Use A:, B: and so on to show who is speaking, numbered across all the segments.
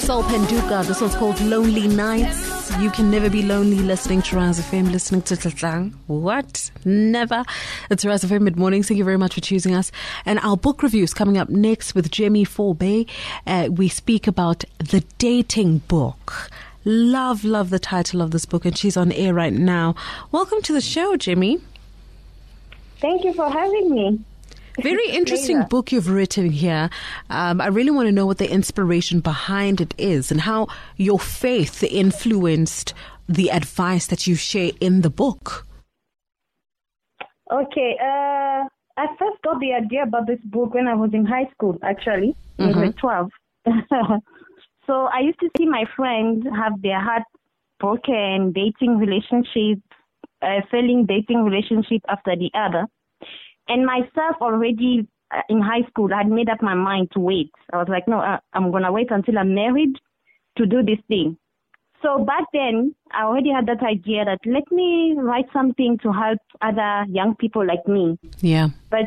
A: Sol Penduka. This one's called Lonely Nights. You can never be lonely listening to Rise FM, listening to Tlatlang. What? Never. It's Rise FM Mid Mornings. Thank you very much for choosing us. And our book review is coming up next with Jemmy Forbey. We speak about The Dating Book. Love the title of this book, and she's on air right now. Welcome to the show, Jemmy.
B: Thank you for having me.
A: Very interesting book you've written here. I really want to know what the inspiration behind it is and how your faith influenced the advice that you share in the book.
B: Okay. I first got the idea about this book when I was in high school, actually, in grade 12. So I used to see my friends have their heart broken, dating relationships, failing dating relationship after the other. And myself already in high school, I had made up my mind to wait. I was like, no, I'm going to wait until I'm married to do this thing. So back then, I already had that idea that let me write something to help other young people like me.
A: Yeah.
B: But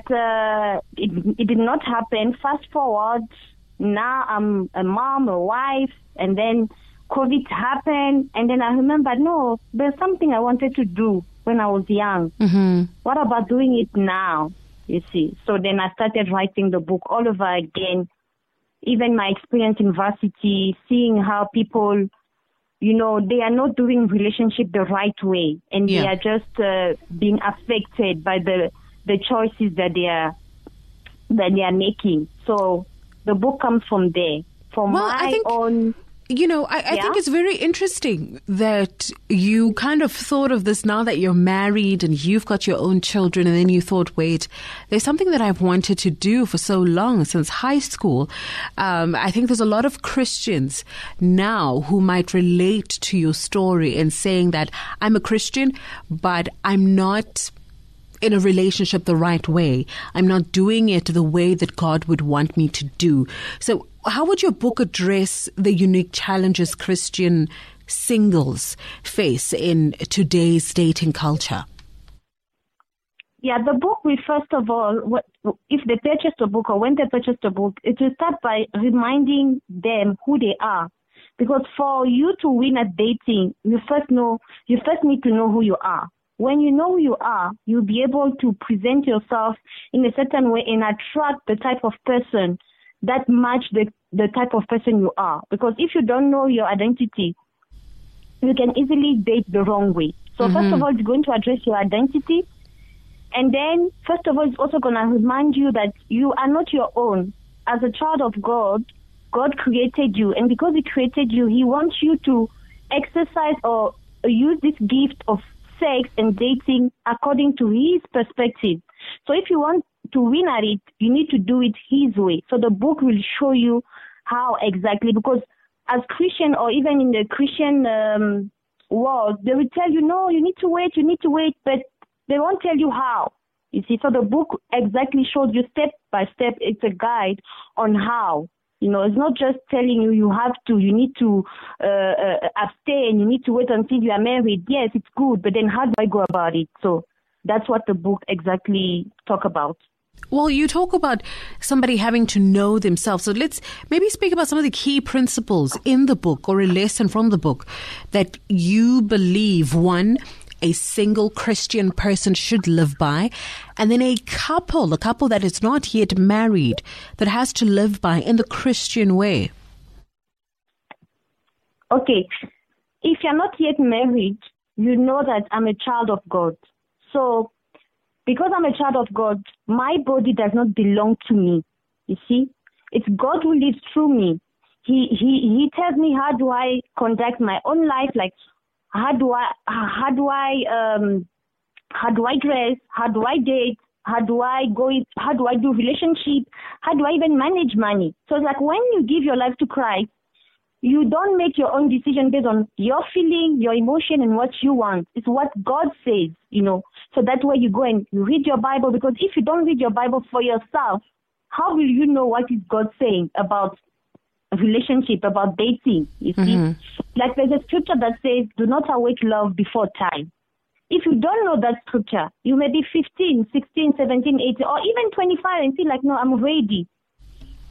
B: it did not happen. Fast forward, now I'm a mom, a wife, and then COVID happened. And then I remembered, no, there's something I wanted to do when I was young. What about doing it now, you see? So then I started writing the book all over again. Even my experience in varsity, seeing how people, you know, they are not doing relationship the right way. And they are just being affected by the choices that they are making. So the book comes from there. From my own...
A: You know, I think it's very interesting that you kind of thought of this now that you're married and you've got your own children, and then you thought, wait, there's something that I've wanted to do for so long, since high school. I think there's a lot of Christians now who might relate to your story in saying that I'm a Christian, but I'm not in a relationship the right way. I'm not doing it the way that God would want me to do. So how would your book address the unique challenges Christian singles face in today's dating culture?
B: Yeah, the book will first of all, if they purchase the book or when they purchase the book, it will start by reminding them who they are. Because for you to win at dating, you first need to know who you are. When you know who you are, you'll be able to present yourself in a certain way and attract the type of person that match the type of person you are. Because if you don't know your identity, you can easily date the wrong way. So first of all, it's going to address your identity. And then, first of all, it's also going to remind you that you are not your own. As a child of God, God created you. And because He created you, He wants you to exercise or use this gift of sex and dating according to His perspective. So if you want to win at it, you need to do it His way. So the book will show you how exactly, because as Christian or even in the Christian world, they will tell you, no, you need to wait, but they won't tell you how. You see, so the book exactly shows you step by step. It's a guide on how. You know, it's not just telling you you need to abstain, you need to wait until you are married. Yes, it's good, but then how do I go about it? So that's what the book exactly talk about.
A: Well, you talk about somebody having to know themselves. So let's maybe speak about some of the key principles in the book or a lesson from the book that you believe, one, a single Christian person should live by, and then a couple that is not yet married that has to live by in the Christian way.
B: Okay. If you're not yet married, you know that I'm a child of God. So because I'm a child of God, my body does not belong to me. You see? It's God who lives through me. He tells me how do I conduct my own life, like how do I dress? How do I date? How do I do relationship? How do I even manage money? So it's like when you give your life to Christ, you don't make your own decision based on your feeling, your emotion, and what you want. It's what God says, you know. So that's where you go and you read your Bible, because if you don't read your Bible for yourself, how will you know what is God saying about relationship, about dating? You see, like there's a scripture that says, do not await love before time. If you don't know that scripture, you may be 15, 16, 17, 18, or even 25 and feel like, no, I'm ready.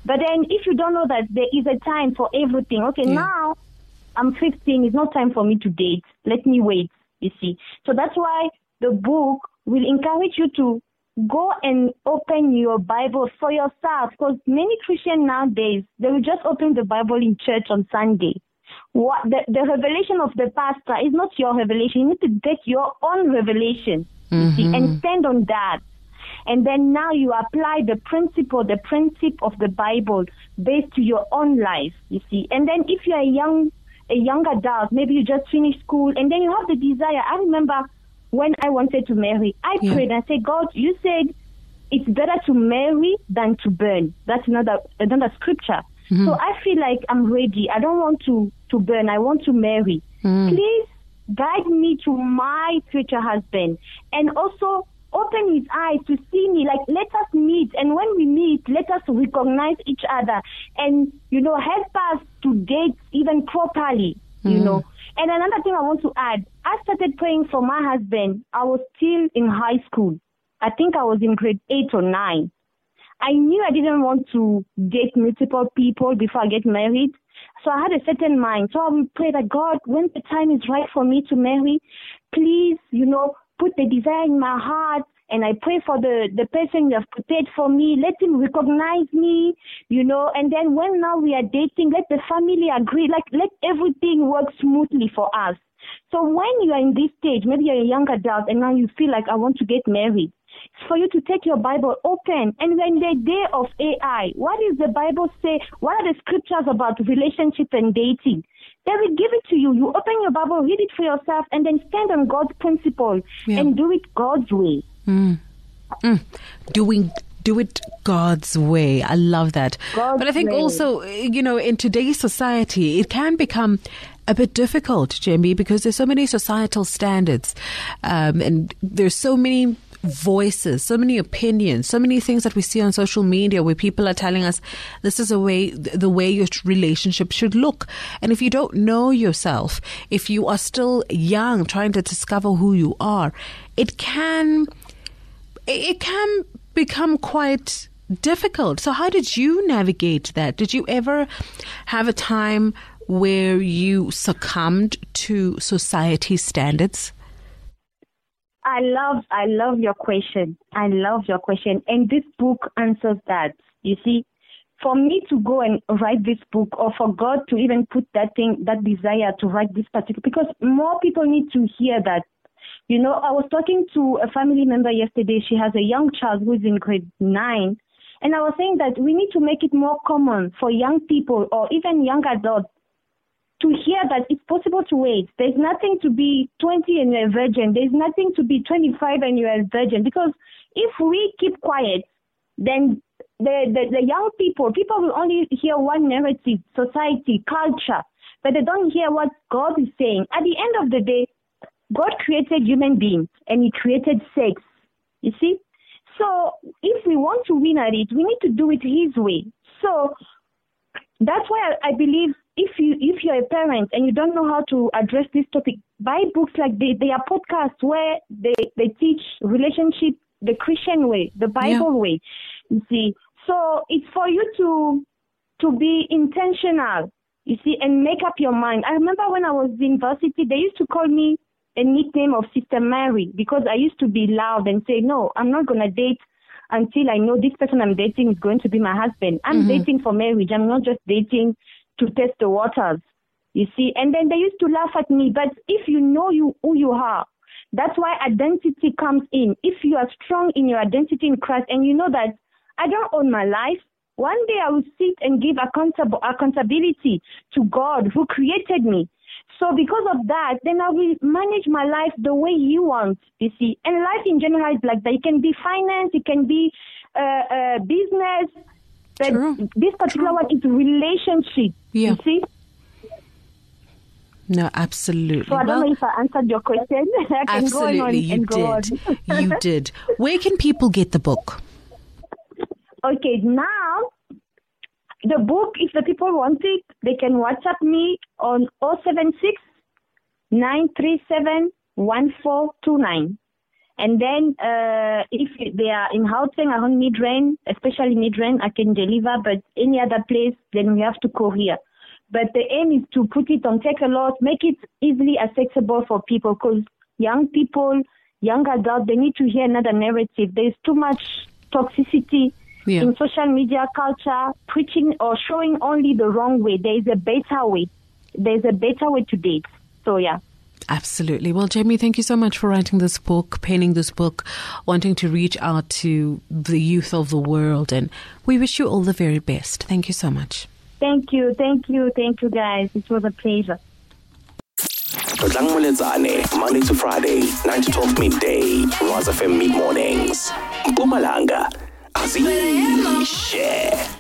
B: But then if you don't know that there is a time for everything, okay, now I'm 15, it's not time for me to date. Let me wait, you see. So that's why the book will encourage you to go and open your Bible for yourself, because many Christians nowadays, they will just open the Bible in church on Sunday. What the revelation of the pastor is not your revelation. You need to get your own revelation, you see, and stand on that. And then now you apply the principle of the Bible based to your own life, you see. And then if you're a young adult, maybe you just finished school, and then you have the desire. I remember when I wanted to marry, I prayed and I said, God, you said it's better to marry than to burn. That's another scripture. So I feel like I'm ready. I don't want to burn. I want to marry. Please guide me to my future husband, and also open his eyes to see me. Like, let us meet, and when we meet, let us recognize each other, and help us to date even properly. You know. And another thing I want to add, I started praying for my husband. I was still in high school. I think I was in grade 8 or 9. I knew I didn't want to date multiple people before I get married. So I had a certain mind. So I would pray that, God, when the time is right for me to marry, please, put the desire in my heart. And I pray for the person you have prepared for me. Let him recognize me, and then when now we are dating, let the family agree. Like, let everything work smoothly for us. So when you are in this stage, maybe you're a young adult and now you feel like, I want to get married. It's for you to take your Bible open. And when the day of AI, what does the Bible say? What are the scriptures about relationship and dating? They will give it to you. You open your Bible, read it for yourself, and then stand on God's principle and do it God's way.
A: Do it God's way. I love that. But I think also, in today's society, it can become a bit difficult, Jembe, because there's so many societal standards, and there's so many voices, so many opinions, so many things that we see on social media where people are telling us this is the way your relationship should look. And if you don't know yourself, if you are still young, trying to discover who you are, it can become quite difficult. So how did you navigate that? Did you ever have a time where you succumbed to society standards?
B: I love your question. I love your question. And this book answers that. You see, for me to go and write this book, or for God to even put that desire to write this particular, because more people need to hear that. I was talking to a family member yesterday. She has a young child who's in grade 9. And I was saying that we need to make it more common for young people or even young adults to hear that it's possible to wait. There's nothing to be 20 and you're a virgin. There's nothing to be 25 and you're a virgin. Because if we keep quiet, then the young people will only hear one narrative, society, culture, but they don't hear what God is saying. At the end of the day, God created human beings and he created sex, you see? So if we want to win at it, we need to do it his way. So that's why I believe if you're a parent and you don't know how to address this topic, buy books like they are podcasts where they teach relationship the Christian way, the Bible way, you see. So it's for you to be intentional, you see, and make up your mind. I remember when I was in university, they used to call me a nickname of Sister Mary because I used to be loud and say, no, I'm not going to date until I know this person I'm dating is going to be my husband. I'm dating for marriage. I'm not just dating to test the waters, you see. And then they used to laugh at me. But if you know who you are, that's why identity comes in. If you are strong in your identity in Christ and you know that I don't own my life, one day I will sit and give accountability to God who created me. So because of that, then I will manage my life the way He wants, you see. And life in general is like that. It can be finance, it can be business, but this particular one is relationship, you see.
A: No, absolutely.
B: So I don't know if I answered your question. I can
A: absolutely,
B: go on
A: you
B: and
A: did.
B: go on.
A: You did. Where can people get the book?
B: Okay, now the book, if the people want it, they can WhatsApp me on 076 937 1429. And then if they are in Gauteng around Midrain, especially Midrain, I can deliver, but any other place, then we have to courier. But the aim is to put it on Takealot, make it easily accessible for people, because young people, young adults, they need to hear another narrative. There's too much toxicity in social media culture, preaching or showing only the wrong way. There is a better way. There's a better way to date. So, yeah.
A: Absolutely. Well, Jamie, thank you so much for writing this book, penning this book, wanting to reach out to the youth of the world. And we wish you all the very best. Thank you so much.
B: Thank you, guys. It was a pleasure.
C: Monday to Friday, 9 to 12 midday, Roz FM Mid Mornings. Mpumalanga, Aziz, share.